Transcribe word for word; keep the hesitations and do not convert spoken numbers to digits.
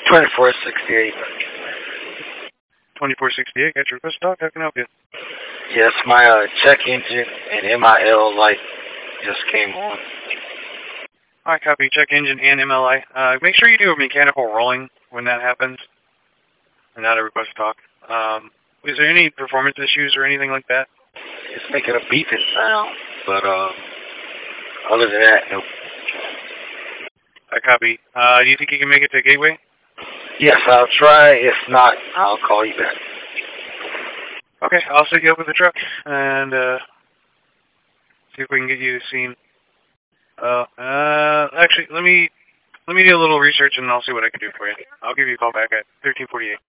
twenty-four sixty-eight. twenty-four sixty-eight, got your request talk. How can I help you? Yes, my uh, check engine and M I L light just came on. Alright, copy. Check engine and M L I. Uh, make sure you do a mechanical rolling when that happens, and not a request talk. Um, is there any performance issues or anything like that? It's making a beeping sound, but uh, other than that, nope. I copy. Uh, do you think you can make it to Gateway? Yes, I'll try. If not, I'll call you back. Okay, I'll set you up with the truck and uh, see if we can get you seen. Uh, uh, actually, let me let me do a little research and I'll see what I can do for you. I'll give you a call back at thirteen forty-eight.